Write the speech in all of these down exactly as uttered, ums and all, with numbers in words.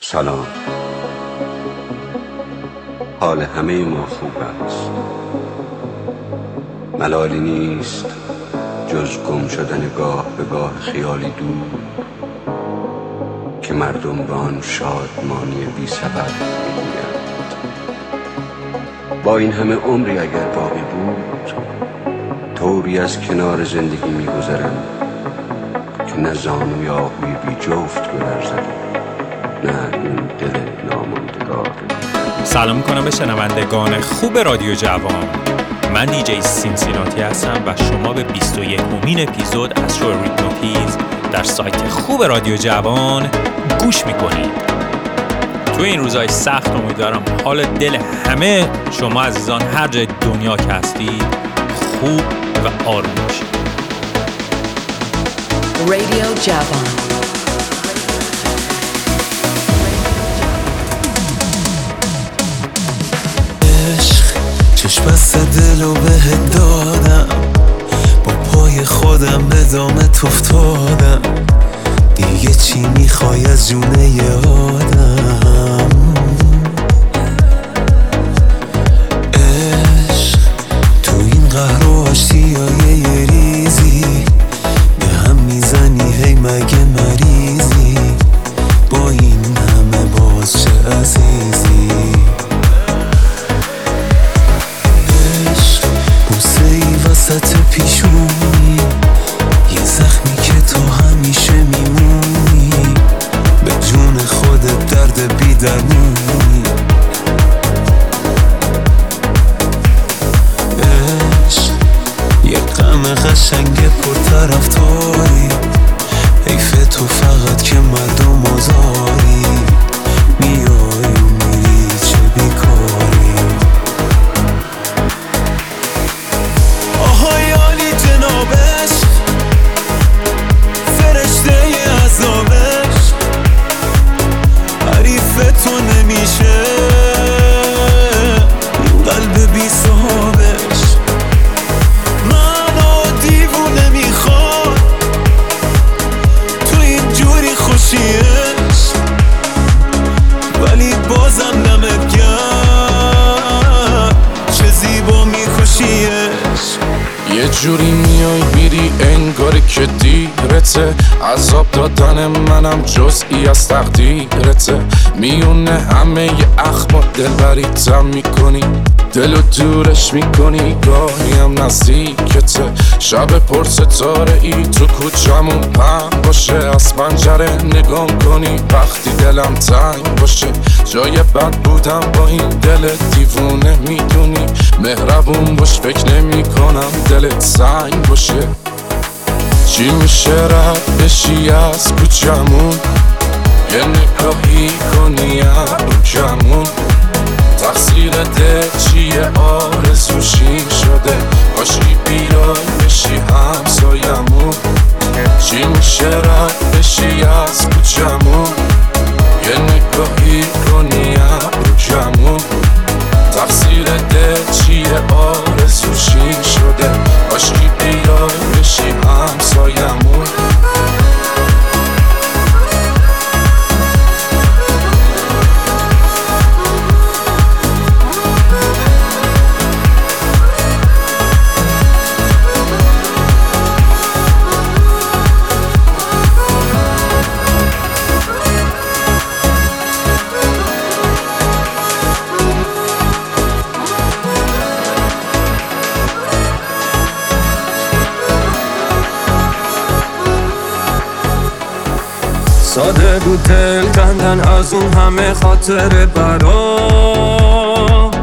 سلام. حال همه ما خوب است. ملالی نیست جز گم شدن گاه به گاه خیالی دور که مردم به آن شادمانی بی سبب میگویند. با این همه عمری اگر باقی بود، طوری از کنار زندگی میگذرم که نه زانوی آهوی بی جفت بلرزد، نه این دل ناماندگار. سلام میکنم به شنوندگان خوب رادیو جوان. من دیجی سینسیناتی هستم و شما به بیست و یکمین اپیزود از شو ریتموتیز در سایت خوب رادیو جوان گوش میکنید. تو این روزهای سخت امیدوارم حال دل همه شما عزیزان هر جای دنیا که هستید خوب و آروم باشید. رادیو جوان. چشم بسته دلو بهت دادم، با پای خودم به دامت افتادم، دیگه چی میخوای از جونه ی آدم؟ عشق تو این قهر و آشتیای یه ریزی به هم میزنی، هی مگه مریضی؟ با این همه باز چه عزیزی؟ وسط پیشونی یه زخمی که تو همیشه میمونی، به جون خودت درد بی درمونی. عشق یه غم قشنگ پرطرفداری، حیف تو فقط که مردم آزاری، میای و میری چه بیکاری. جنابش فرشته عذابش حریف تو نمیشه، این قلب بی صحابش منو دیوونه میخواد، تو این جوری خوشیش ولی بازم دمت گرم، چه زیبا میکشیش. یه جوری میای میری انگاری که دیرته، عذاب دادن منم جزئی از تقدیرته، میونه همه ی اخبار دلبریتم میکنی، دلو دورش میکنی گاهی هم نزدیکته. شب پر ستاره ای تو کوچمون پهن باشه، از پنجره نگام کنی وقتی دلم تنگ باشه، جای بد بودم با این دل دیوونه میدونی، مهربون باش فکر نمی کنم دلت سنگ باشه. چی میشه رد بشی از کوچمون، یه نگاهی کنی ابرو کمون، تقصیر دل چیه آرزوشی شده، کاشکی بیای بشی همسایمون. چی میشه رد بشی از کوچمون، یه نگاهی کنی ابرو کمون، تقصیر دل چیه آرزوشی شده، کاشکی بیای بشی همسایمون. ساده بود دل کندن از اون همه خاطر برات،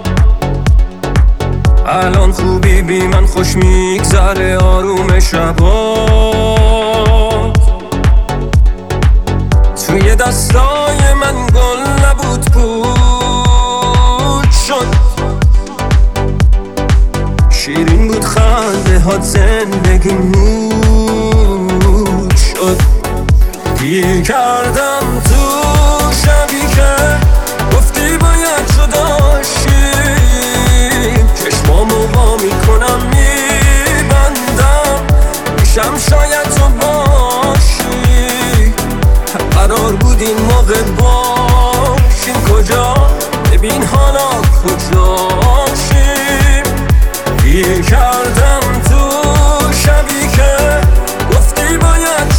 الان خوبی بی من خوش میگذره آروم شبات. توی دستای من گل نبود پود شد، شیرین بود خنده هات زندگی نور شد. گیر کردم تو شبی که گفتی باید جداشیم، چشمامو وا میکنم میبندم، میشم شاید تو باشی، قرار بود این موقع باشیم کجا، ببین حالا کجاشیم. گیر کردم تو شبی که گفتی باید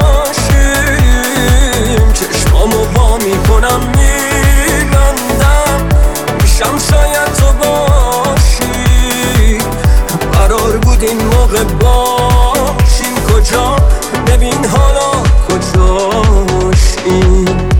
جداشیم. چشمامو با میکنم میبندم، میشم شاید تو باشی. قرار بود این موقع باشیم کجا، ببین حالا کجاشیم.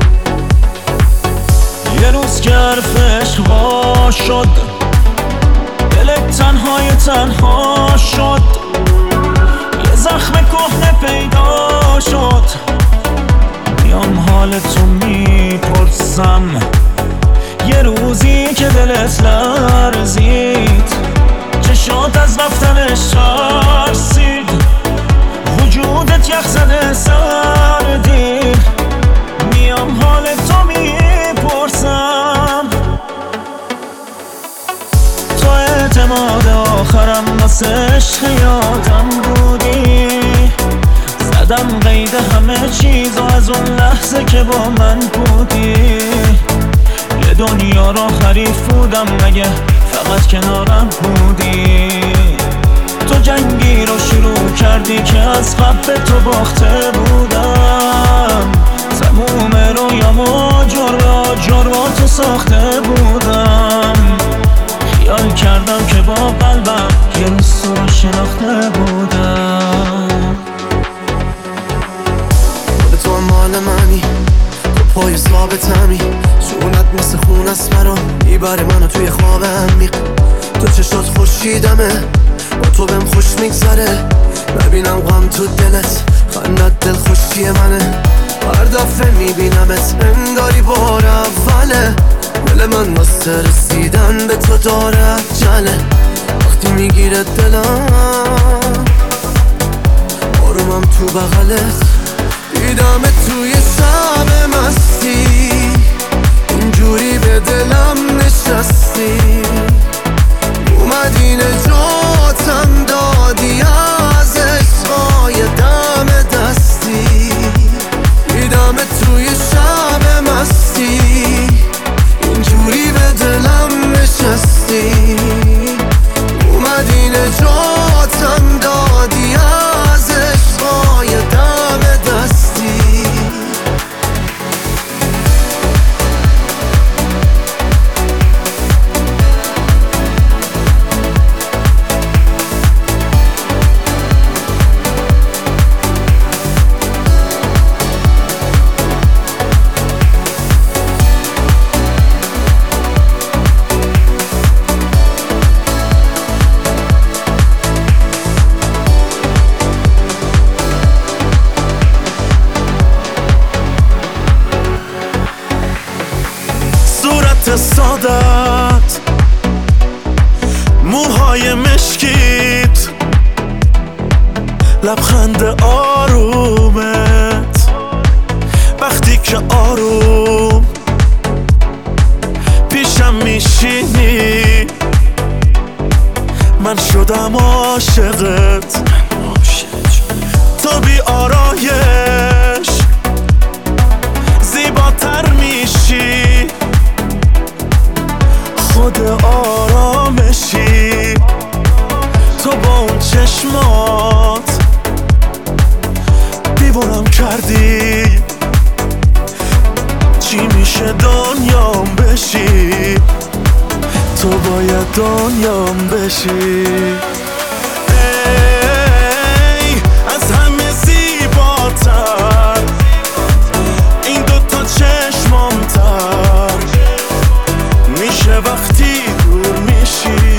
یه روز که حرف عشقا شد، دلت تنهای تنها شد. یه زخم کهنه پیدا شد، میام حالتو میپرسم. یه روزی که دلت لرزید، چشات از رفتنش ترسید، وجودت یخ زده سردی. میام حالتو میپرسم. تو اعتماد آخرم واسه عشق یادم بودی. زدم قید همه چیز و از اون لحظه که با من بودی. یه دنیا را حریف بودم مگه فقط کنارم بودی. تو جنگی رو شروع کردی که از قبل تو باخته بودم. تموم رویامو جرا جرا تو ساخته بودم. خیال کردم که با قلبم یه روز تو رو شناخته بودم. تو هم مال منی، تو پای ثابتمی. جونت مثل خون است مرا میبره منو توی خواب عمیق. تو چشات خورشیدمه، با تو بهم خوش میگذره. ببینم غم تو دلت، خندت دل خوشی منه. هر دفعه میبینمت انگاری بار اوله. دل من واسه رسیدن به تو داره عجله. وقتی میگیره دلم آرومم تو بغلت. دیدم توی شب مستی، اینجوری به دلم نشستی. اومدی نجاتم دادی از عشقای دم دستی. دیدم توی شب مستی، اینجوری به دلم نشستی. اومدی نجاتم دادی از عشقای دم دستی. سادت، موهای مشکیت، لبخند آرومت. وقتی که آروم پیشم میشینی، من شدم عاشقت. تو بی آرایش زیباتر میشی، خود آرامشی. تو با اون چشمات دیوونم کردی. چی میشه دنیام بشی، تو باید دنیام بشی. ای از همه زیباتر، این دوتا چشمامتر میشه وقتی دور میشی.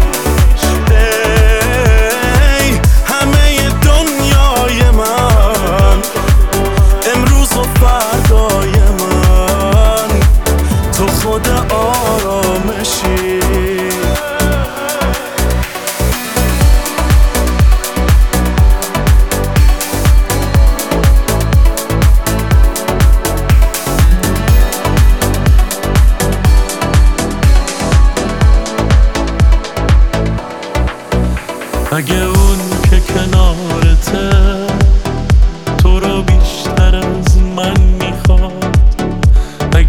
ای همه دنیای من، امروز و فردای من، تو خود آرامشی. اگه اون که کنارته تو رو بیشتر از من میخواد،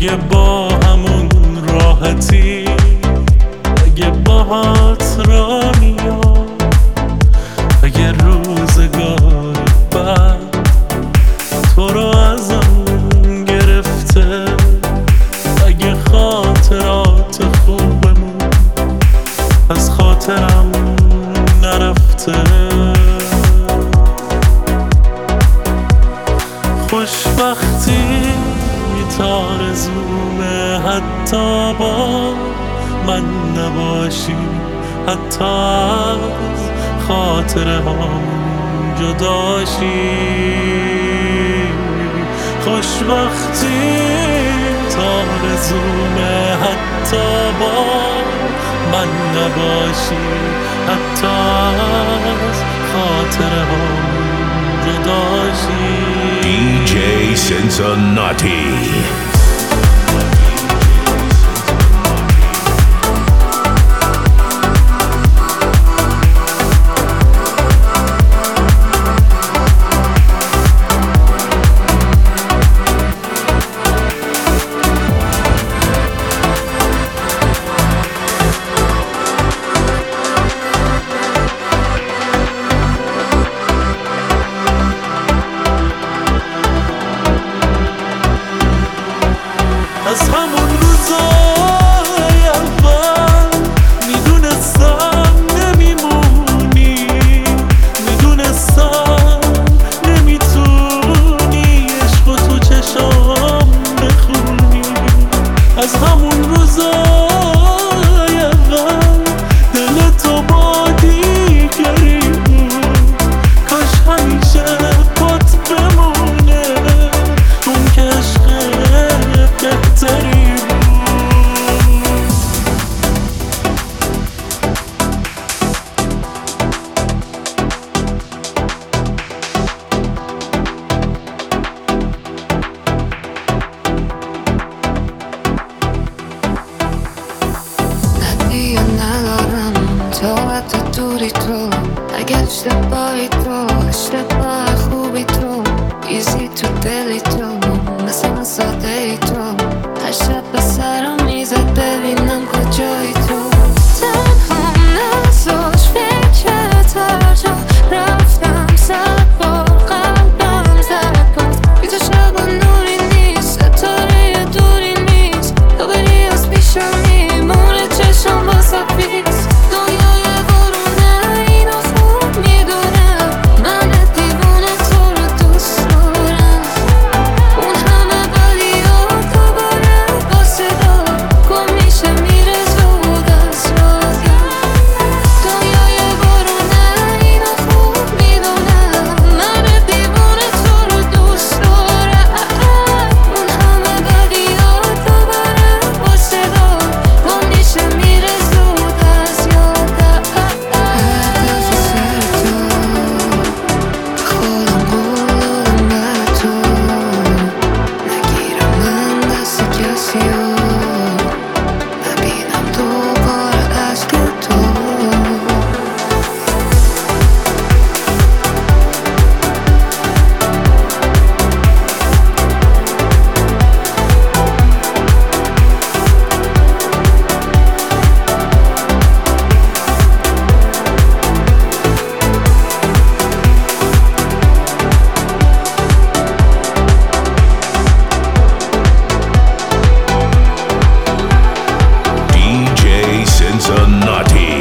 اگه با همون راحتی، اگه باهات را میام، اگه روزگار بعد تو رو ازم گرفته، اگه خاطرات خوبمون از خاطرم نرفته، خوشبختی تارزومه حتی با من نباشی، حتی از خاطره هم جداشی، خوشبختی تارزومه حتی با من نباشی، حتی از خاطره هم جداشی. دی جی Cincinnati. از همون روزای اول میدونستم نمیمونی، میدونستم نمیتونی عشق و تو چشام بخونی، از همون روزای اول دلتو با دیگری بود، کاش همیشه پات بمونه اون که عشق بهتری بود. دیگه ندارم طاقت دوری تو، اگه اشتباهی تو، اشتباه خوبی تو، ایزی تو دلی تو، مثل من ساده ای تو، هر شب به سرم میزد ببینم کجایی تو، تنها نزاش فکرت هر جا رفتم، صد بار قلبم زد باز، بی تو شب نوری نیست، ستاره دوری نیست، تو بری از پیشم میمونه چشم با سفیز، دنیای برونه اینو خوب میدونم، من دیوونه تو رو دوست دارم، اون همه بدی ها دوباره با صدا گم میشه میره زود از یادم، دنیای برونه اینو خوب میدونم، من دیوونه تو رو دوست دارم، اون همه بدی ها دوباره با صدا گم میشه میره زود از یادم، هدف سر تو خودم قولم به تو، نگیرم من دست کسی رو، نبینم دوباره عشق تو. دی جی Cincinnati.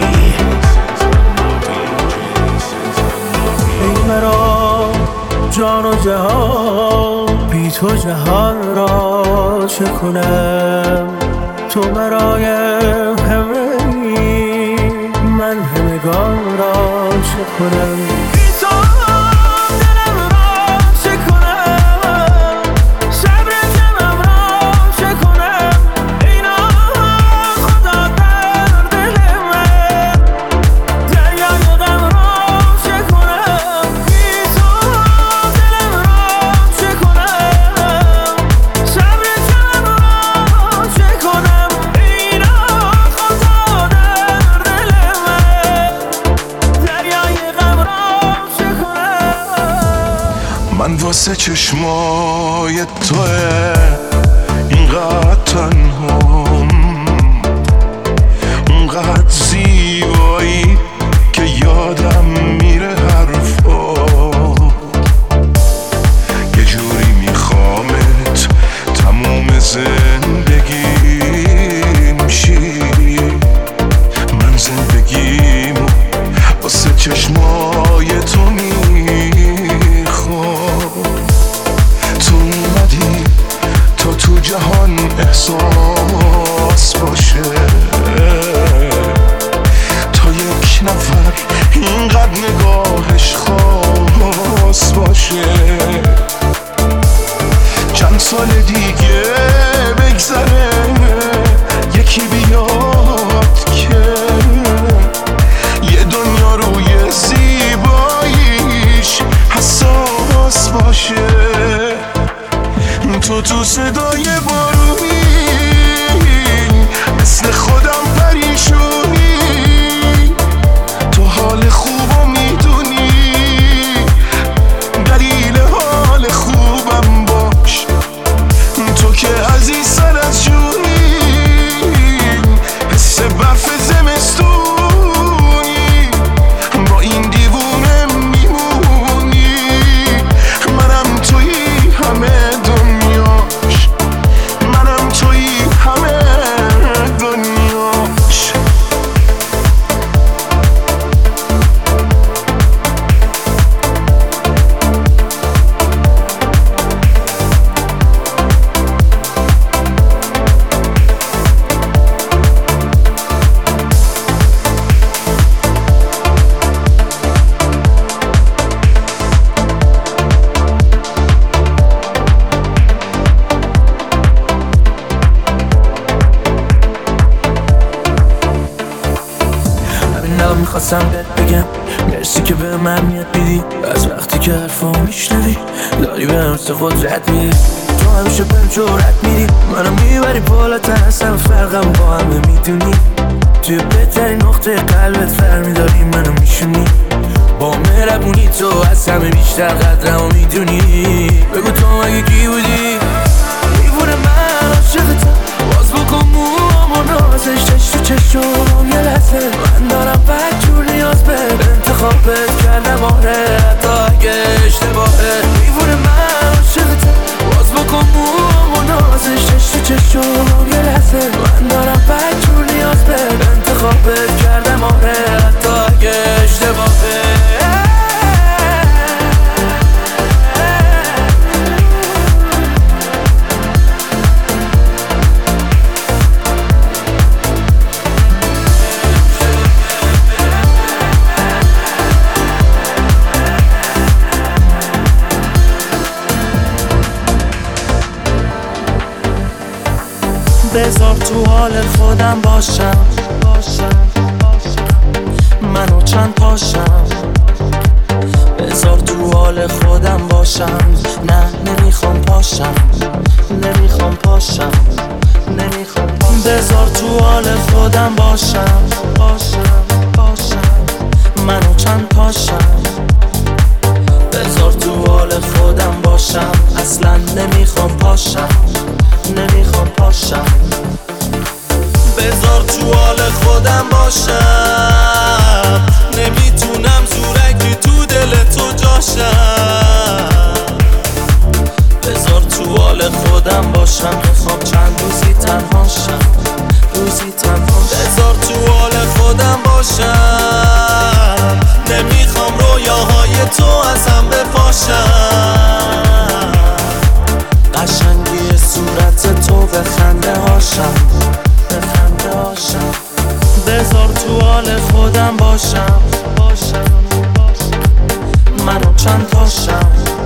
ای مرا جان و جهان، بی تو جهان را چه کنم، تو برای همه ای، من همگان را چه کنم، بی تو دلم را چه کنم، صبر جمعم را چه کنم، اینا خدا در دل من، دریای غم را چه کنم، بی تو دلم را چه کنم، صبر جمعم را چه کنم، اینا خدا در دل من، دریای غم را چه کنم. من واسه چشمای توه اینقدر تنهام، اونقدر زیبایی که یادم میره حرفا، یه جوری میخوامت تموم زندگیم شی، من زندگیمو واسه چشمای تو میخوام. تو اومدی تا تو جهان احساس باشه، تا یک نفر اینقدر نگاهش خاص باشه. چند سال دیگه بگذره یکی بیاد که یه دنیا روی زیباییش حساس باشه. تو تو صدای بارونی مثل خودم پریشونی، تو حال خوبو میدونی، دلیل حال خوبم باش. تو که عزیز سر از جونی، حس برف زمستونی، با این دیوونه میمونی. منم تویی همه دنیاش، منم تویی همه دنیاش. میخواستم بگم مرسی که به من میاد میدی، از وقتی که حرفا میشنوی داری به هم سه قدرت میدی. تو همیشه بهم جرأت میدی، منو میبری بالاتر از همه، فرقم با همه میدونی. توی بهترین نقطه قلبت فرمیداری منو میشونی، با مهربونی تو از همه بیشتر قدرمو میدونی. بگو تو مگه کی بودی؟ دیوونه من عاشقتم، باز بکن موامو نازش چش تو چشم یه لحظه. من دارم بدجور نیاز به انتخابت کردم، آره حتی اگه اشتباهه. دیوونه من عاشقتم، باز بکن موامو نازش چش تو چشم یه لحظه. من دارم بدجور نیاز به انتخابت کردم، آره حتی اگه اشتباهه. بذار تو حال خودم باشم، منو چند پاشم. بذار تو حال خودم باشم، نه نمیخوام پاشم، نمیخوام پاشم، نمیخوام پاشم. بذار تو حال خودم باشم، باشم، باشم، منو چند پاشم. بذار تو حال خودم باشم، اصلا نمیخوام پاشم، نمیخوام پاشم. بذار تو حال خودم باشم، نمیتونم زورکی تو دل تو جاشم. بذار تو حال خودم باشم، میخوام چند روزی تنها شم، روزی تنها شم. بذار تو حال خودم باشم، نمیخوام رویاهای تو ازم بپاشم. قشنگی صورت تو به خنده هاشم، به خنده هاشم. بذار تو حال خودم باشم، باشم، منو چند تاشم.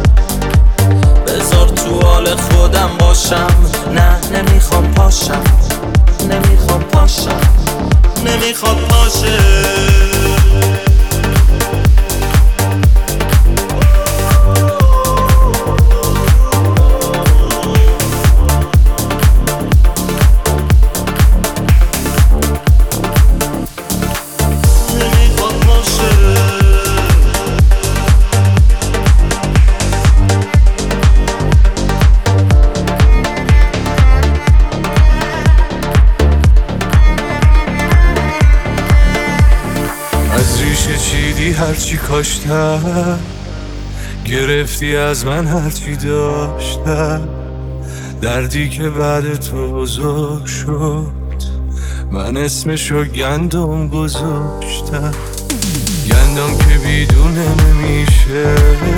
بذار تو حال خودم باشم، نه نمیخوام پاشم، نمیخوام پاشم، نمیخوام پاشه. چی کاشتم، گرفتی از من هرچی داشتم. دردی که بعد تو بزرگ شد، من اسمشو گندم گذاشتم. گندم که بیدونه نمیشه،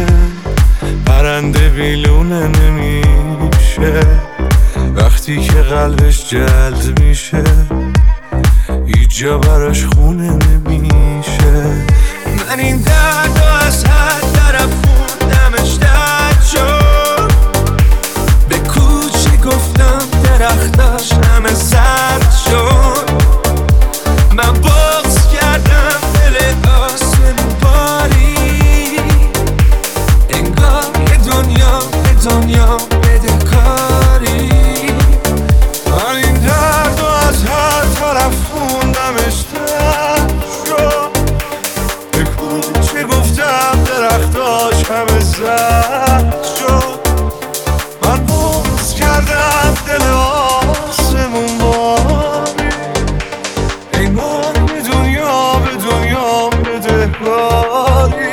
پرنده بیلونه نمیشه. وقتی که قلبش جلد میشه، هیچ جا براش خونه نمیشه. من این درد از هر طرف خوندمش درد شد. به کوچه گفتم درختاش همه سرد شد. من بغض کردم دل آسمون باری، انگار که دنیا به دنیا بده کاری. من این درد از هر طرف خوندمش درد شد. به کوچه گفتم درختاش همه زرد شد. من بغض کردم دل آسمون باری، انگار به دنیا به دنیا بده کاری.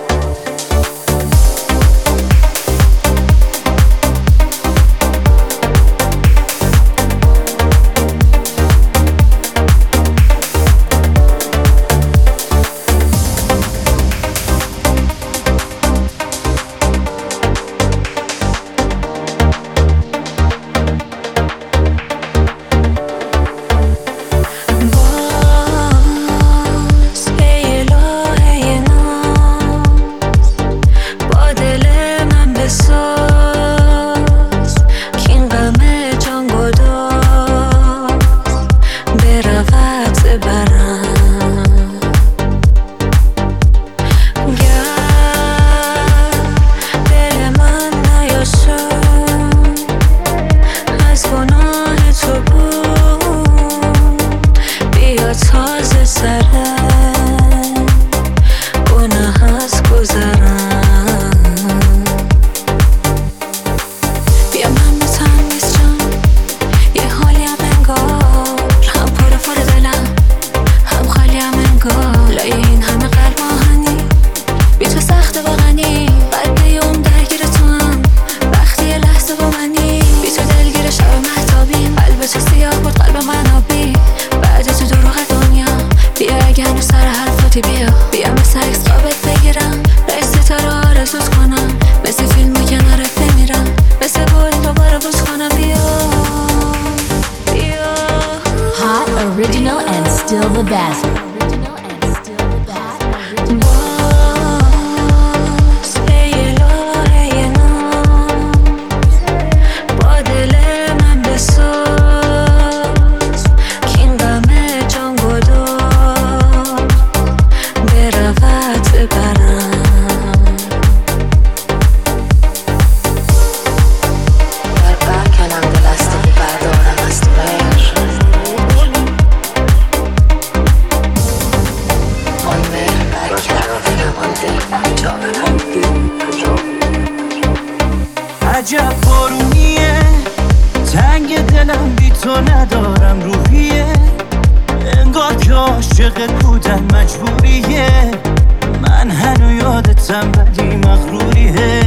عجب بارونیه، تنگ دلم بی تو ندارم روحیه. انگار که عاشقت بودن مجبوریه. من هنو یادتم ولی مغروریه.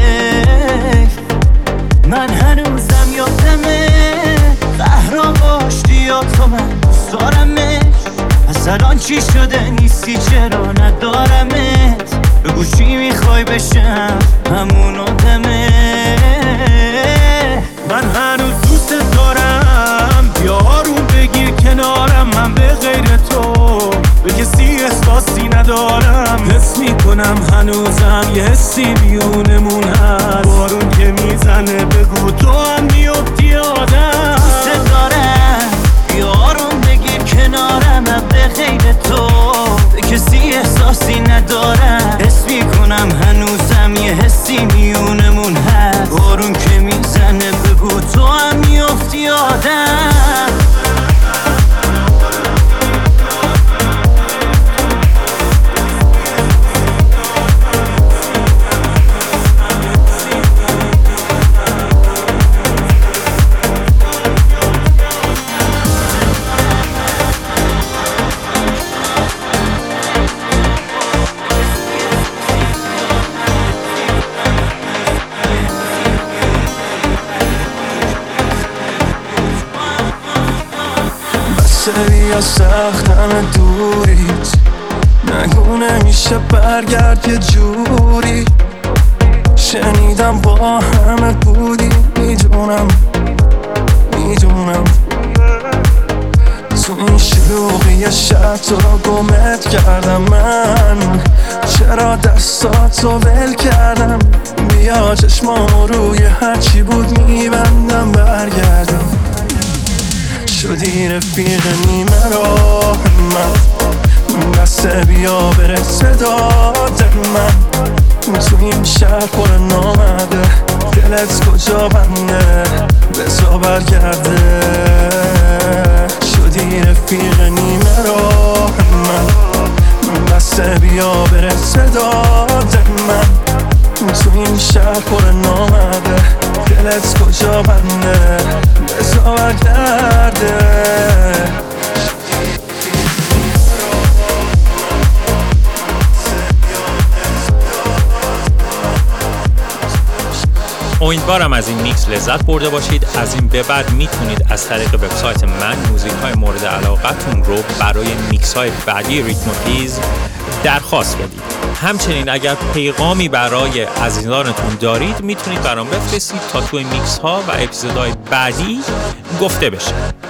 من هنوزم یادمه قهران باشتی یا تو من دوست دارمش. پس الان چی شده نیستی چرا ندارمت؟ بگو چی میخوای بشم همون آدمه. من هنوز دوست دارم، بیا آروم بگیر کنارم. من به غیر تو به کسی احساسی ندارم. حس میکنم هنوزم یه حسی بیونمون هست. بارون که میزنه بگو تو هم میفتی آدم. دوست دارم، بیا آروم بگیر کنارم. من به غیر تو به کسی احساسی ندارم. حس میکنم هنوزم یه حسی میونمون هست. بارون که میزنه بگو تو هم میفتی آدم. بیا سختم دوریت، نگو نمیشه برگرد یه جوری. شنیدم با همه بودی، میدونم میدونم تو این شلوغی شب تو رو گمت کردم من. چرا دستاتو ول کردم؟ بیا چشمامو روی هرچی بود میبندم برگردم. شدی رفیق نیمه راه من، بسته بیا برسه داد من. تو این شهر پر نامده، دلت کجا بنده بزا برگرده. شدی رفیق نیمه راه من، بسته بیا برسه داد من. تو این شهر پر نامده، دلت کجا بنده بزا برگرده. امیدوارم از این میکس لذت برده باشید. از این به بعد میتونید از طریق وبسایت من موزیک های مورد علاقتون رو برای میکس های بعدی ریتموتیزم درخواست بدید. همچنین اگر پیغامی برای عزیزانتون دارید میتونید برام بفرستید تا توی میکس ها و اپیزودهای بعدی گفته بشه.